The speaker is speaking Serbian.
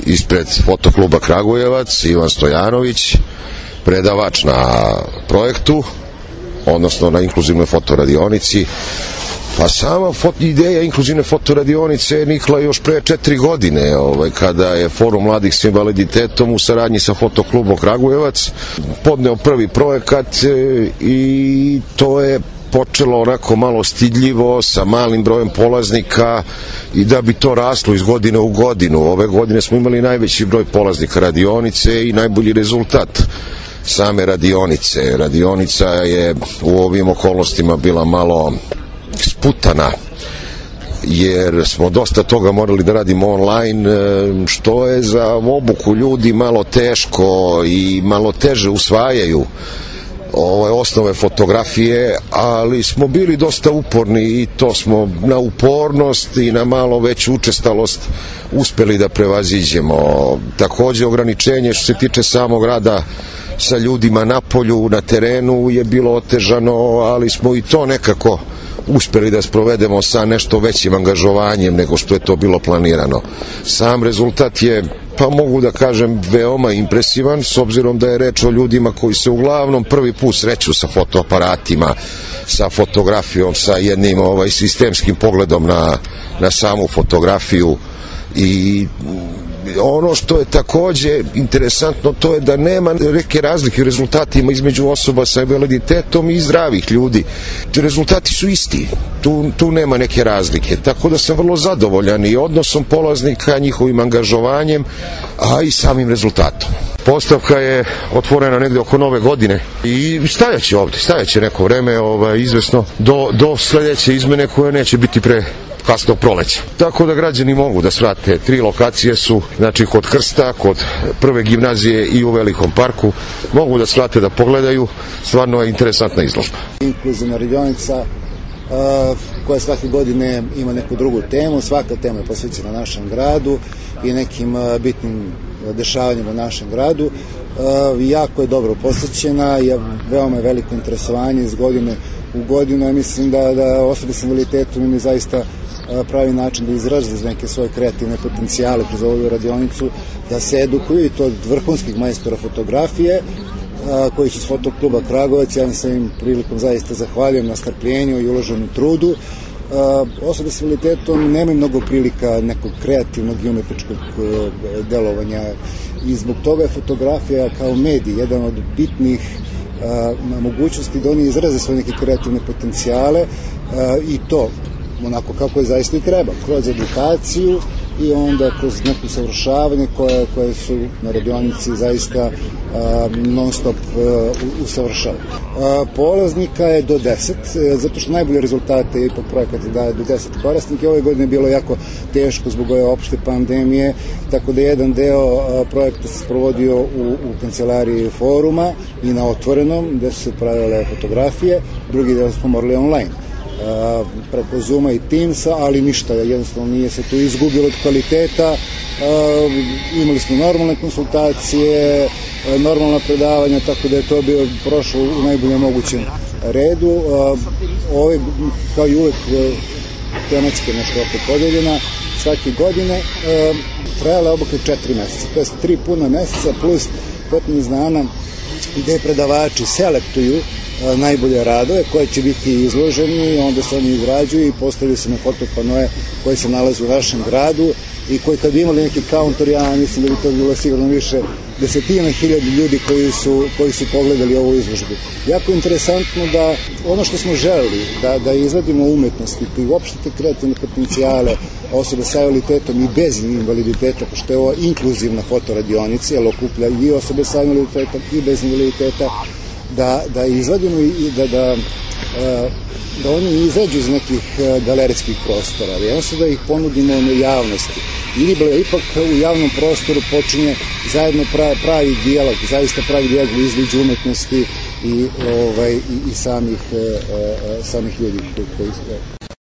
ispred Fotokluba Kragujevac, Ivan Stojanović, predavač na projektu, odnosno na inkluzivnoj fotoradionici. Pa sama ideja inkluzivne fotoradionice je nikla još pre 4 godine, kada je Forum mladih s invaliditetom u saradnji sa Fotoklubom Kragujevac podneo prvi projekat i to je počelo onako malo stidljivo, sa malim brojem polaznika i da bi to raslo iz godine u godinu. Ove godine smo imali najveći broj polaznika radionice i najbolji rezultat same radionice. Radionica je u ovim okolnostima bila malo sputana, jer smo dosta toga morali da radimo online, što je za obuku ljudi malo teško i malo teže usvajaju ove osnove fotografije, ali smo bili dosta uporni i to smo na upornost i na malo veću učestalost uspeli da prevaziđemo. Takođe, ograničenje što se tiče samog rada sa ljudima na polju, na terenu je bilo otežano, ali smo i to nekako uspeli da sprovedemo sa nešto većim angažovanjem nego što je to bilo planirano. Sam rezultat je, pa mogu da kažem, veoma impresivan, s obzirom da je reč o ljudima koji se uglavnom prvi put sreću sa fotoaparatima, sa fotografijom, sa jednim sistemskim pogledom na samu fotografiju. I ono što je takođe interesantno, to je da nema neke razlike u rezultatima između osoba sa invaliditetom i zdravih ljudi. Rezultati su isti, tu nema neke razlike, tako da sam vrlo zadovoljan i odnosom polaznika, njihovim angažovanjem, a i samim rezultatom. Postavka je otvorena negde oko Nove godine i stajaće ovde, stajaće neko vreme, izvesno, do sledeće izmene koje neće biti pre kasnog proleća. Tako da građani mogu da svrate. 3 lokacije su, znači kod Krsta, kod Prve gimnazije i u Velikom parku. Mogu da svrate, da pogledaju. Stvarno je interesantna izložba. Inkluzivna radionica koja svake godine ima neku drugu temu. Svaka tema je posvećena našem gradu i nekim bitnim dešavanjima u našem gradu. Jako je dobro posvećena, veoma je veliko interesovanje iz godine u godinu. Ja mislim da osobe s invaliditetom imaju zaista pravi način da izraze neke svoje kreativne potencijale kroz ovu radionicu, da se edukuju, i to od vrhunskih majstora fotografije koji su s Fotokluba Kragujevac. Ja se im prilikom zaista zahvaljujem na strpljenju i uloženom trudu. Osobe s invaliditetom nemaju mnogo prilika nekog kreativnog i umetničkog delovanja i zbog toga je fotografija kao medij jedan od bitnih mogućnosti da oni izraze svoje neke kreativne potencijale i to onako kako je zaista i treba, kroz edukaciju i onda kroz neko usavršavanje koje su na radionici zaista non stop usavršava. Polaznika je do 10, zato što najbolje rezultate ipak projekat daje do 10 korisnika. Ove godine je bilo jako teško zbog ove opšte pandemije, tako da jedan deo projekta se sprovodio u kancelariji Foruma i na otvorenom, gde su se pravile fotografije, drugi deo smo morali online. Preko Zooma i Teamsa, ali ništa, jednostavno nije se tu izgubilo od kvaliteta. Imali smo normalne konsultacije, normalna predavanja, tako da je to bilo prošlo u najboljem mogućem redu. Ove, kao i uvek, tematske nešto oko podeljena svake godine, trajala obuka 4 meseca, to je 3 puna meseca plus 15 dana gde predavači selektuju najbolje radove koje će biti izloženi, onda se oni izrađuju i postavljaju se na fotopanoje koji se nalaze u našem gradu i koji kad bi imali neki kauntor, ja mislim da bi to bilo sigurno više desetina hiljada ljudi koji su pogledali ovu izložbu. Jako interesantno da ono što smo želeli, da izvadimo umetnosti i uopšte te kreativne potencijale osobe sa invaliditetom i bez invaliditeta, pošto je ovo inkluzivna fotoradionica, jer okuplja i osobe sa invaliditetom i bez invaliditeta, da izvadimo i da oni izađu iz nekih galerijskih prostora, jednostavno da ih ponudimo na javnosti. Ili ipak u javnom prostoru počinje zajedno pravi dijalog, zaista pravi dijalog između umetnosti i samih ljudi koji